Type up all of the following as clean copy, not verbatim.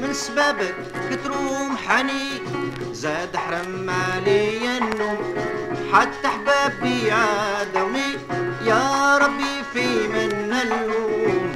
من سبابك كتروم حني زاد حرم علي النوم حتى حبابي عادوني يا ربي في من اللوم.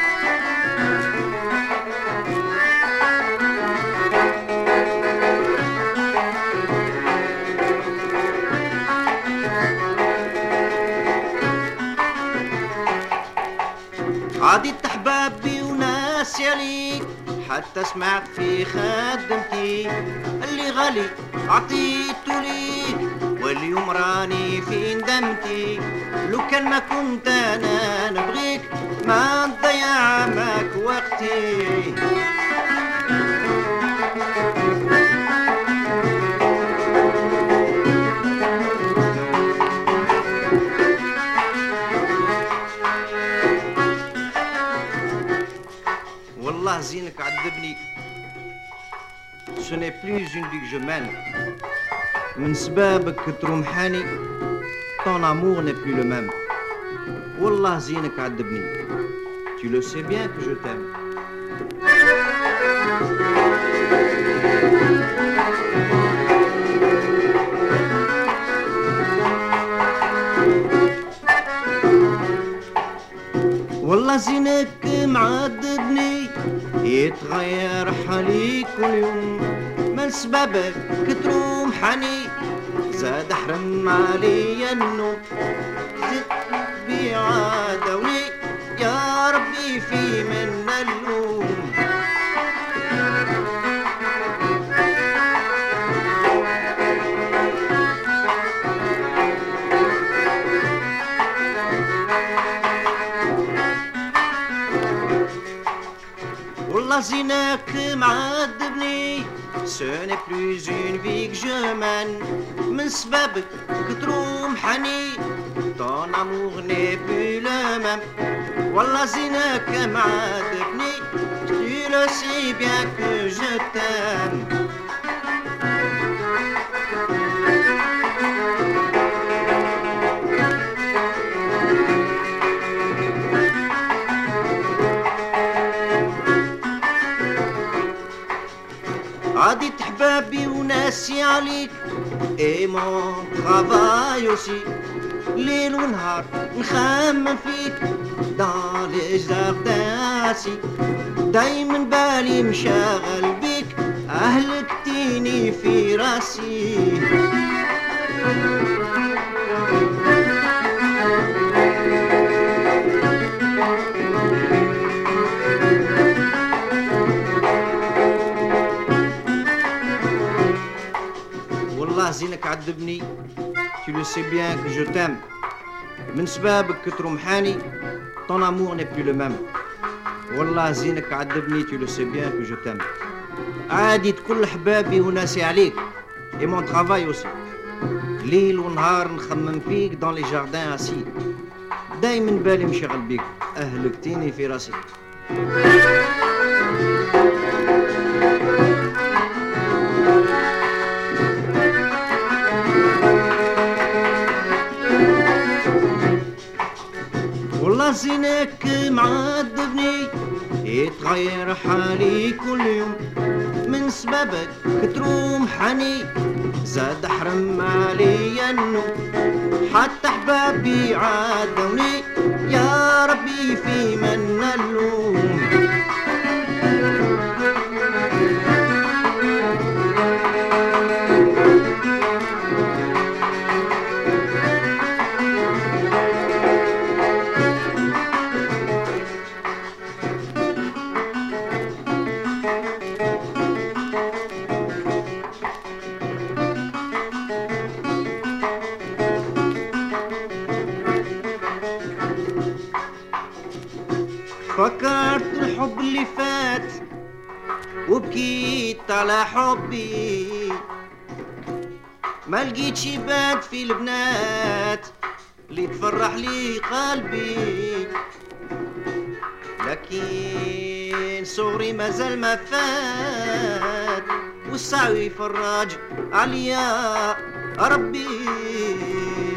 عديت احبابي وناس يليك حتى سمعت في خدمتي اللي غالي عطيته ليك واليوم راني في ندمتي. لو كان ما كنت انا نبغيك ما نضيع معك وقتي. والله زينك عذبني. Ce n'est plus une vie que je mène. من سبابك ترمحاني ton amour n'est plus le même. والله زينك عذبني. Tu le sais bien que je t'aime. والله زينك معذبني يتغير حالي كل يوم. من سببك كتروم حني زاد حرم علي النوم. زدت بيعادوني يا ربي في من اللوم. والله زينك معذبني. Ce n'est plus une vie que je mène. من سببك كتروم حني ton amour n'est plus le même. والله زينك معذبني. Tu le sais bien que je t'aime. عديت حبابي وناسي عليك et mon travail aussi. ليل ونهار نخمم فيك dans les jardins assis. دايما بالي مشاغل بيك أهلكتيني في راسي. والله زينك عذبني. Tu le sais bien que je t'aime. من سبابك كترمحاني ton amour n'est plus le même. والله زينك عذبني. Tu le sais bien que je t'aime. عاديت كل حبابي وناسي عليك et mon travail aussi. ليل ونهار نخمم فيك dans les jardins assis. دايما بالي مشغل بيك أهلكتيني في راسي. والله زينك معذبني يتغير حالي كل يوم. من سببك كتروم حني زاد حرم علي النوم. حتى حبابي عادوني يا ربي في من اللوم. فكرت الحب اللي فات وبكيت على حبي. ما لقيتش بات في البنات اللي تفرح لي قلبي. لكن صغري مازال ما فات والسعي يفرج عليا ربي.